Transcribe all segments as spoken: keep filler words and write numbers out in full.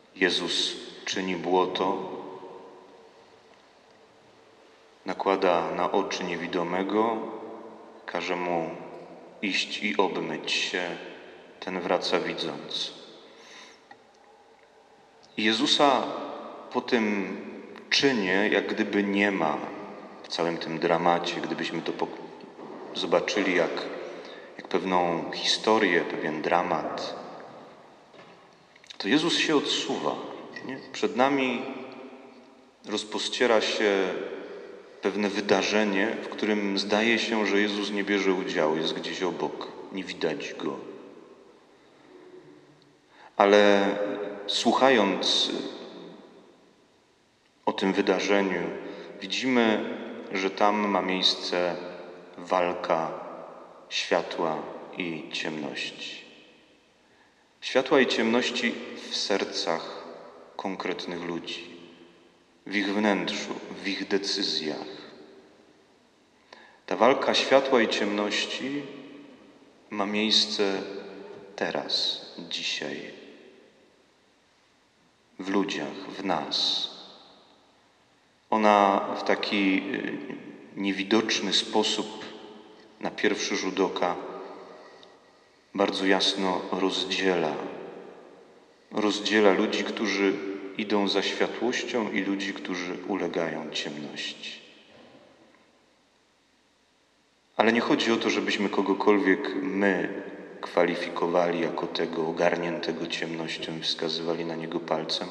Jezus czyni błoto, nakłada na oczy niewidomego, każe mu iść i obmyć się, ten wraca widząc. I Jezusa po tym czynie jak gdyby nie ma w całym tym dramacie, gdybyśmy to zobaczyli jak, jak pewną historię, pewien dramat, to Jezus się odsuwa. Nie? Przed nami rozpościera się pewne wydarzenie, w którym zdaje się, że Jezus nie bierze udziału, jest gdzieś obok, nie widać Go. Ale słuchając o tym wydarzeniu, widzimy, że tam ma miejsce walka światła i ciemności. Światła i ciemności w sercach konkretnych ludzi, w ich wnętrzu, w ich decyzjach. Ta walka światła i ciemności ma miejsce teraz, dzisiaj, w ludziach, w nas. Ona w taki niewidoczny sposób na pierwszy rzut oka bardzo jasno rozdziela. Rozdziela ludzi, którzy idą za światłością i ludzi, którzy ulegają ciemności. Ale nie chodzi o to, żebyśmy kogokolwiek my kwalifikowali jako tego ogarniętego ciemnością i wskazywali na niego palcem.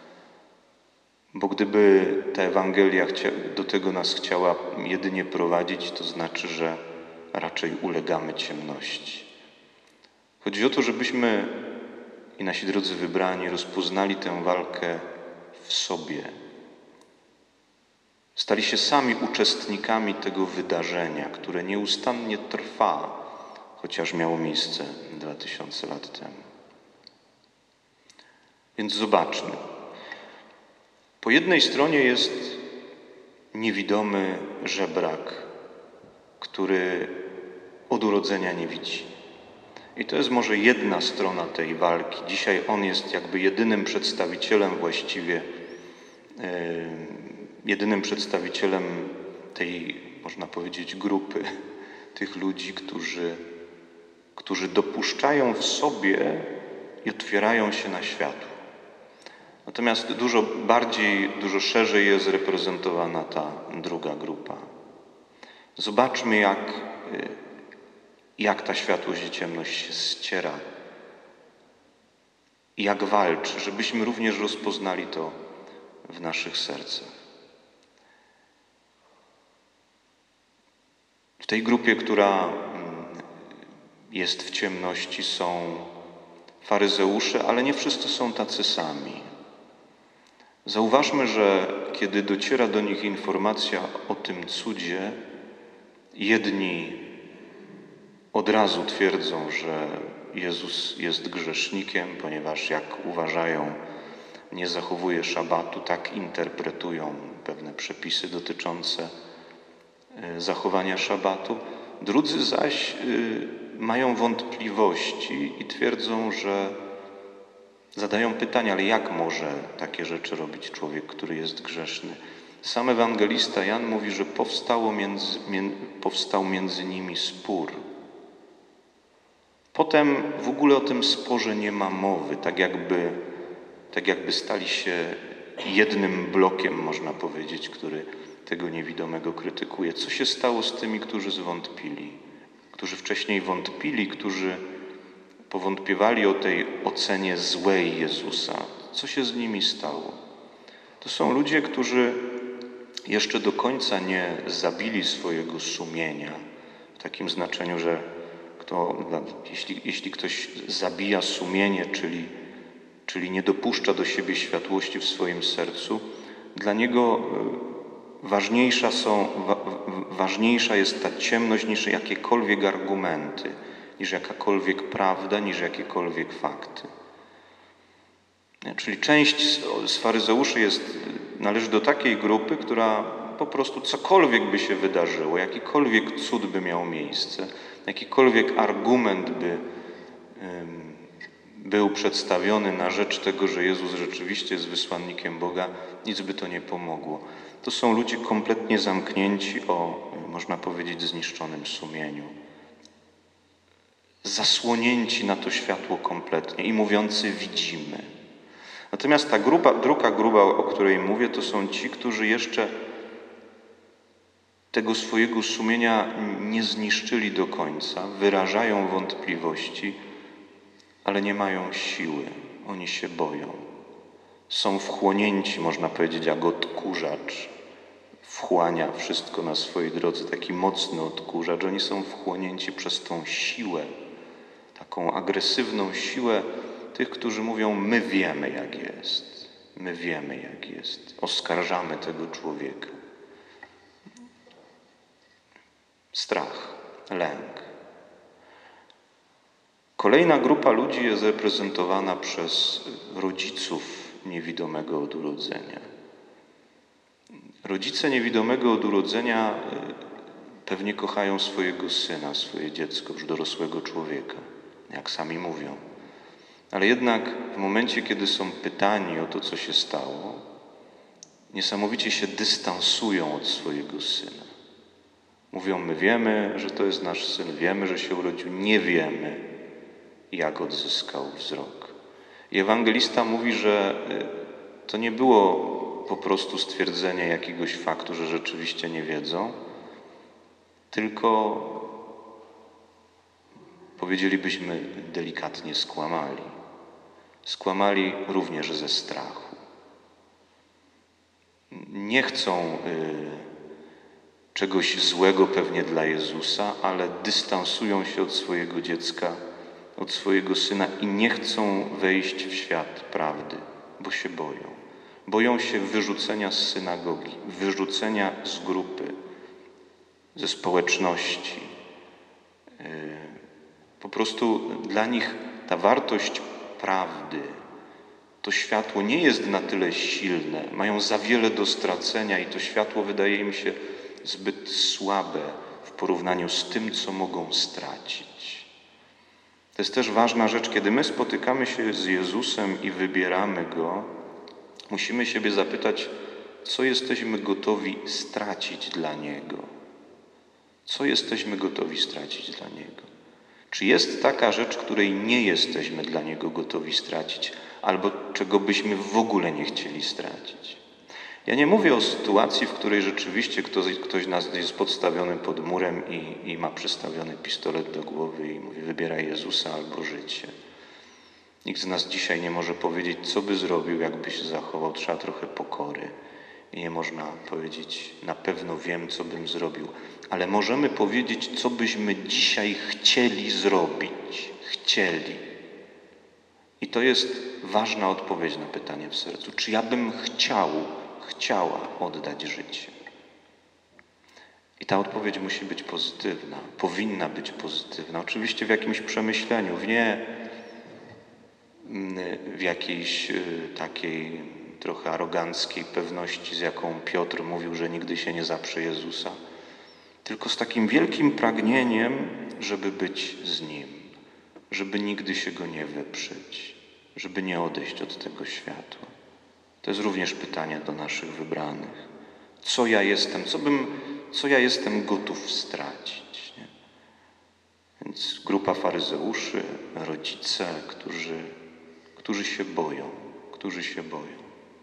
Bo gdyby ta Ewangelia do tego nas chciała jedynie prowadzić, to znaczy, że raczej ulegamy ciemności. Chodzi o to, żebyśmy i nasi drodzy wybrani rozpoznali tę walkę w sobie. Stali się sami uczestnikami tego wydarzenia, które nieustannie trwa, chociaż miało miejsce dwa tysiące lat temu. Więc zobaczmy. Po jednej stronie jest niewidomy żebrak, który od urodzenia nie widzi. I to jest może jedna strona tej walki. Dzisiaj on jest jakby jedynym przedstawicielem właściwie, yy, jedynym przedstawicielem tej, można powiedzieć, grupy tych ludzi, którzy, którzy dopuszczają w sobie i otwierają się na światło. Natomiast dużo bardziej, dużo szerzej jest reprezentowana ta druga grupa. Zobaczmy, jak, jak ta światłość i ciemność się ściera i jak walczy, żebyśmy również rozpoznali to w naszych sercach. W tej grupie, która jest w ciemności, są faryzeusze, ale nie wszyscy są tacy sami. Zauważmy, że kiedy dociera do nich informacja o tym cudzie, jedni od razu twierdzą, że Jezus jest grzesznikiem, ponieważ jak uważają, nie zachowuje szabatu, tak interpretują pewne przepisy dotyczące zachowania szabatu. Drudzy zaś mają wątpliwości i twierdzą, że zadają pytanie, ale jak może takie rzeczy robić człowiek, który jest grzeszny? Sam ewangelista Jan mówi, że powstało między, mię, powstał między nimi spór. Potem w ogóle o tym sporze nie ma mowy, tak jakby, tak jakby stali się jednym blokiem, można powiedzieć, który tego niewidomego krytykuje. Co się stało z tymi, którzy zwątpili? Którzy wcześniej wątpili, którzy powątpiewali o tej ocenie złej Jezusa. Co się z nimi stało? To są ludzie, którzy jeszcze do końca nie zabili swojego sumienia, w takim znaczeniu, że kto, jeśli, jeśli ktoś zabija sumienie, czyli, czyli nie dopuszcza do siebie światłości w swoim sercu, dla niego ważniejsza, są, wa, ważniejsza jest ta ciemność niż jakiekolwiek argumenty, niż jakakolwiek prawda, niż jakiekolwiek fakty. Czyli część z faryzeuszy jest, należy do takiej grupy, która po prostu cokolwiek by się wydarzyło, jakikolwiek cud by miał miejsce, jakikolwiek argument by, był przedstawiony na rzecz tego, że Jezus rzeczywiście jest wysłannikiem Boga, nic by to nie pomogło. To są ludzie kompletnie zamknięci o, można powiedzieć, zniszczonym sumieniu. Zasłonięci na to światło kompletnie i mówiący widzimy. Natomiast ta grupa, druga grupa, o której mówię, to są ci, którzy jeszcze tego swojego sumienia nie zniszczyli do końca, wyrażają wątpliwości, ale nie mają siły. Oni się boją. Są wchłonięci, można powiedzieć, jak odkurzacz. Wchłania wszystko na swojej drodze, taki mocny odkurzacz. Oni są wchłonięci przez tą siłę, taką agresywną siłę tych, którzy mówią, my wiemy jak jest, my wiemy jak jest, oskarżamy tego człowieka. Strach, lęk. Kolejna grupa ludzi jest reprezentowana przez rodziców niewidomego od urodzenia. Rodzice niewidomego od urodzenia pewnie kochają swojego syna, swoje dziecko, już dorosłego człowieka, jak sami mówią. Ale jednak w momencie, kiedy są pytani o to, co się stało, niesamowicie się dystansują od swojego syna. Mówią, my wiemy, że to jest nasz syn, wiemy, że się urodził, nie wiemy, jak odzyskał wzrok. I ewangelista mówi, że to nie było po prostu stwierdzenie jakiegoś faktu, że rzeczywiście nie wiedzą, tylko powiedzielibyśmy delikatnie skłamali. Skłamali również ze strachu. Nie chcą y, czegoś złego pewnie dla Jezusa, ale dystansują się od swojego dziecka, od swojego syna i nie chcą wejść w świat prawdy, bo się boją. Boją się wyrzucenia z synagogi, wyrzucenia z grupy, ze społeczności. Po prostu dla nich ta wartość prawdy, to światło nie jest na tyle silne, mają za wiele do stracenia i to światło wydaje im się zbyt słabe w porównaniu z tym, co mogą stracić. To jest też ważna rzecz, kiedy my spotykamy się z Jezusem i wybieramy Go, musimy siebie zapytać, co jesteśmy gotowi stracić dla Niego. Co jesteśmy gotowi stracić dla Niego? Czy jest taka rzecz, której nie jesteśmy dla Niego gotowi stracić, albo czego byśmy w ogóle nie chcieli stracić? Ja nie mówię o sytuacji, w której rzeczywiście ktoś, ktoś nas jest podstawiony pod murem i, i ma przystawiony pistolet do głowy i mówi, wybieraj Jezusa albo życie. Nikt z nas dzisiaj nie może powiedzieć, co by zrobił, jakby się zachował. Trzeba trochę pokory. I nie można powiedzieć, na pewno wiem, co bym zrobił. Ale możemy powiedzieć, co byśmy dzisiaj chcieli zrobić. Chcieli. I to jest ważna odpowiedź na pytanie w sercu. Czy ja bym chciał, chciała oddać życie? I ta odpowiedź musi być pozytywna. Powinna być pozytywna. Oczywiście w jakimś przemyśleniu, w nie w jakiejś takiej trochę aroganckiej pewności, z jaką Piotr mówił, że nigdy się nie zaprze Jezusa, tylko z takim wielkim pragnieniem, żeby być z Nim, żeby nigdy się Go nie weprzeć, żeby nie odejść od tego światła. To jest również pytanie do naszych wybranych. Co ja jestem, co bym, co ja jestem gotów stracić? Nie? Więc grupa faryzeuszy, rodzice, którzy, którzy się boją, którzy się boją.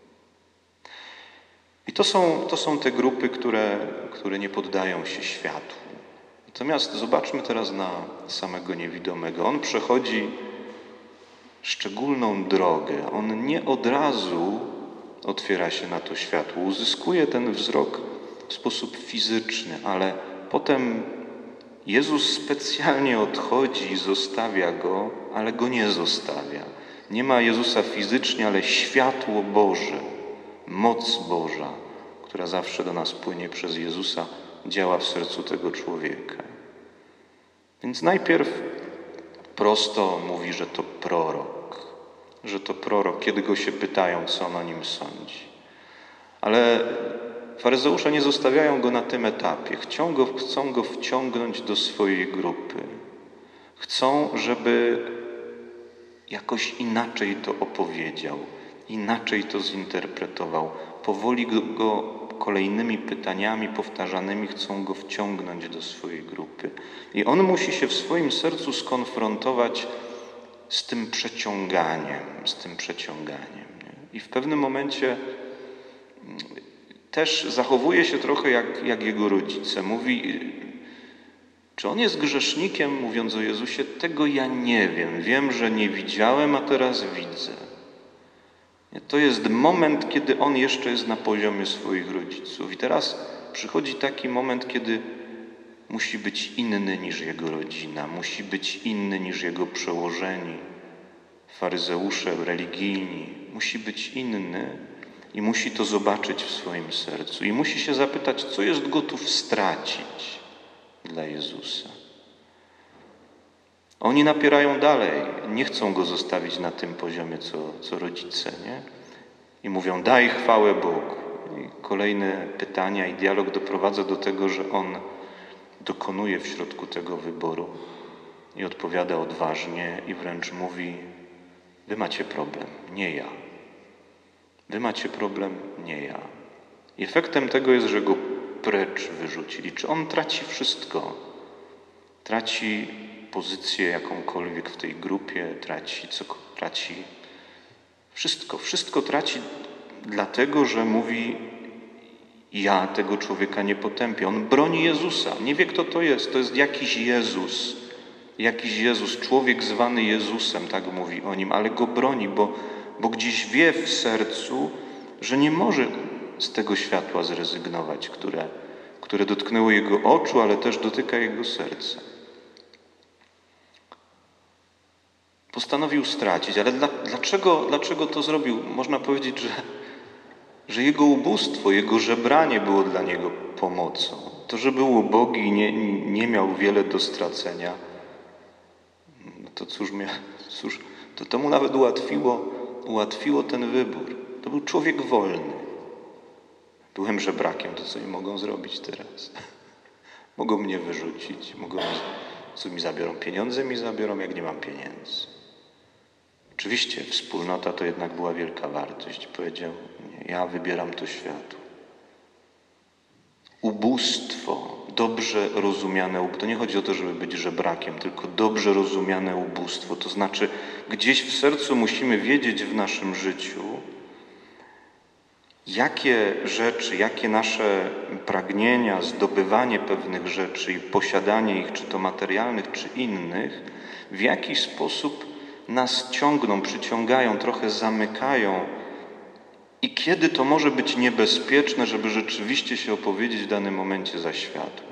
I to są, to są te grupy, które, które nie poddają się światłu. Natomiast zobaczmy teraz na samego niewidomego. On przechodzi szczególną drogę. On nie od razu otwiera się na to światło. Uzyskuje ten wzrok w sposób fizyczny, ale potem Jezus specjalnie odchodzi i zostawia go, ale go nie zostawia. Nie ma Jezusa fizycznie, ale światło Boże, moc Boża, która zawsze do nas płynie przez Jezusa, działa w sercu tego człowieka. Więc najpierw prosto mówi, że to prorok, że to prorok, kiedy go się pytają, co on o nim sądzi. Ale faryzeusze nie zostawiają go na tym etapie. Chcą go, chcą go wciągnąć do swojej grupy. Chcą, żeby jakoś inaczej to opowiedział, inaczej to zinterpretował. Powoli go, go kolejnymi pytaniami powtarzanymi chcą go wciągnąć do swojej grupy. I on musi się w swoim sercu skonfrontować z tym przeciąganiem, z tym przeciąganiem. Nie? I w pewnym momencie też zachowuje się trochę jak, jak jego rodzice. Mówi, czy on jest grzesznikiem, mówiąc o Jezusie? Tego ja nie wiem. Wiem, że nie widziałem, a teraz widzę. To jest moment, kiedy on jeszcze jest na poziomie swoich rodziców. I teraz przychodzi taki moment, kiedy musi być inny niż jego rodzina, musi być inny niż jego przełożeni, faryzeusze, religijni. Musi być inny i musi to zobaczyć w swoim sercu. I musi się zapytać, co jest gotów stracić dla Jezusa. Oni napierają dalej, nie chcą go zostawić na tym poziomie, co, co rodzice, nie? I mówią, daj chwałę Bogu. I kolejne pytania i dialog doprowadza do tego, że on dokonuje w środku tego wyboru i odpowiada odważnie i wręcz mówi, wy macie problem, nie ja. Wy macie problem, nie ja. I efektem tego jest, że go precz wyrzucili. Czy on traci wszystko? Traci pozycję jakąkolwiek w tej grupie, traci, co, traci wszystko. Wszystko traci dlatego, że mówi, ja tego człowieka nie potępię. On broni Jezusa. Nie wie, kto to jest. To jest jakiś Jezus. Jakiś Jezus, człowiek zwany Jezusem, tak mówi o nim, ale go broni, bo, bo gdzieś wie w sercu, że nie może z tego światła zrezygnować, które, które dotknęło jego oczu, ale też dotyka jego serca. Postanowił stracić, ale dla, dlaczego, dlaczego to zrobił? Można powiedzieć, że, że jego ubóstwo, jego żebranie było dla niego pomocą. To, że był ubogi i nie, nie miał wiele do stracenia, no to cóż, mia, cóż to, to mu nawet ułatwiło, ułatwiło ten wybór. To był człowiek wolny. Byłem żebrakiem, to co mi mogą zrobić teraz? Mogą mnie wyrzucić, mogą mi, co mi zabiorą? Pieniądze mi zabiorą, jak nie mam pieniędzy. Oczywiście wspólnota to jednak była wielka wartość. Powiedział, nie, ja wybieram to światło. Ubóstwo, dobrze rozumiane, to nie chodzi o to, żeby być żebrakiem, tylko dobrze rozumiane ubóstwo. To znaczy gdzieś w sercu musimy wiedzieć w naszym życiu, jakie rzeczy, jakie nasze pragnienia, zdobywanie pewnych rzeczy i posiadanie ich, czy to materialnych, czy innych, w jaki sposób nas ciągną, przyciągają, trochę zamykają i kiedy to może być niebezpieczne, żeby rzeczywiście się opowiedzieć w danym momencie za światłem.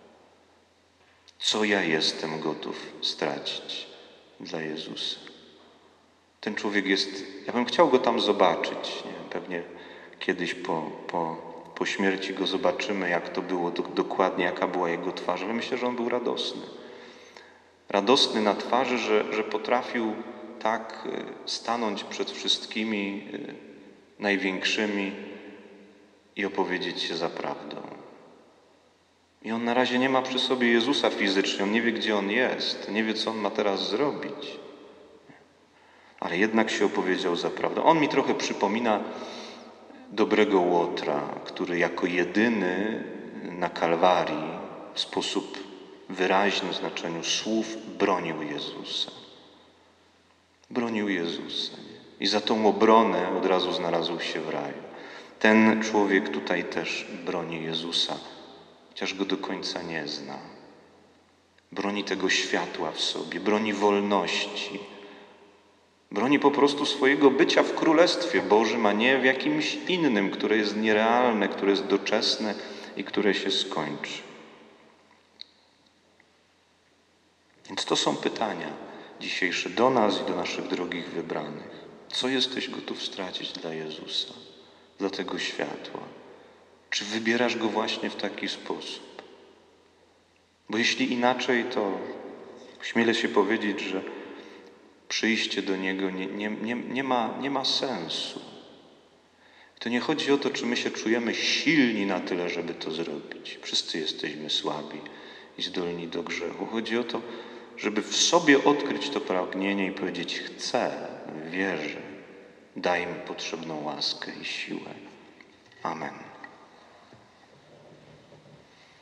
Co ja jestem gotów stracić dla Jezusa? Ten człowiek jest, ja bym chciał go tam zobaczyć, nie? Pewnie kiedyś po, po, po śmierci go zobaczymy, jak to było do, dokładnie, jaka była jego twarz, ale myślę, że on był radosny. Radosny na twarzy, że, że potrafił tak stanąć przed wszystkimi największymi i opowiedzieć się za prawdą. I on na razie nie ma przy sobie Jezusa fizycznie, on nie wie, gdzie on jest, nie wie, co on ma teraz zrobić. Ale jednak się opowiedział za prawdą. On mi trochę przypomina dobrego Łotra, który jako jedyny na Kalwarii w sposób wyraźny w znaczeniu słów bronił Jezusa. Bronił Jezusa. Nie? I za tą obronę od razu znalazł się w raju. Ten człowiek tutaj też broni Jezusa, chociaż go do końca nie zna. Broni tego światła w sobie, broni wolności. Broni po prostu swojego bycia w Królestwie Bożym, a nie w jakimś innym, które jest nierealne, które jest doczesne i które się skończy. Więc to są pytania dzisiejsze do nas i do naszych drogich wybranych. Co jesteś gotów stracić dla Jezusa, dla tego światła? Czy wybierasz Go właśnie w taki sposób? Bo jeśli inaczej, to śmielę się powiedzieć, że przyjście do Niego nie, nie, nie, nie, ma, nie ma sensu. To nie chodzi o to, czy my się czujemy silni na tyle, żeby to zrobić. Wszyscy jesteśmy słabi i zdolni do grzechu. Chodzi o to, żeby w sobie odkryć to pragnienie i powiedzieć: chcę, wierzę, daj mi potrzebną łaskę i siłę. Amen.